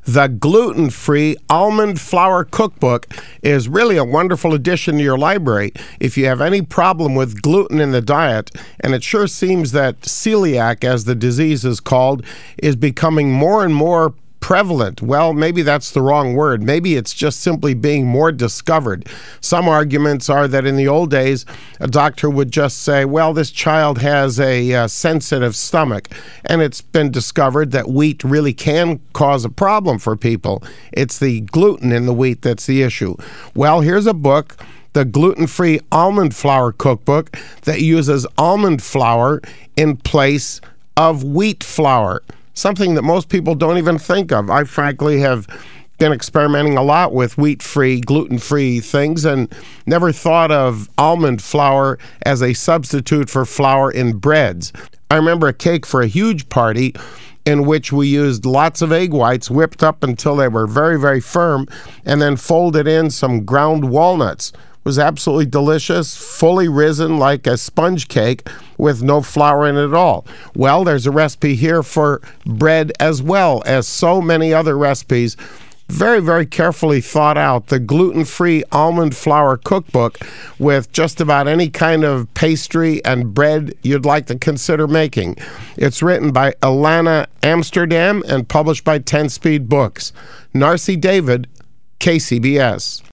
The gluten-free almond flour cookbook is really a wonderful addition to your library if you have any problem with gluten in the diet, and it sure seems that celiac, as the disease is called, is becoming more and more prevalent. Well, maybe that's the wrong word. Maybe it's just simply being more discovered. Some arguments are that in the old days, a doctor would just say, well, this child has a sensitive stomach, and it's been discovered that wheat really can cause a problem for people. It's the gluten in the wheat that's the issue. Well, here's a book, the Gluten-Free Almond Flour Cookbook, that uses almond flour in place of wheat flour. Something that most people don't even think of. I frankly have been experimenting a lot with wheat-free, gluten-free things and never thought of almond flour as a substitute for flour in breads. I remember a cake for a huge party in which we used lots of egg whites whipped up until they were very, very firm and then folded in some ground walnuts. Was absolutely delicious, fully risen like a sponge cake with no flour in it at all. Well, there's a recipe here for bread as well as so many other recipes. Very, very carefully thought out, the gluten-free almond flour cookbook with just about any kind of pastry and bread you'd like to consider making. It's written by Alana Amsterdam and published by 10 Speed Books. Narcy David, KCBS.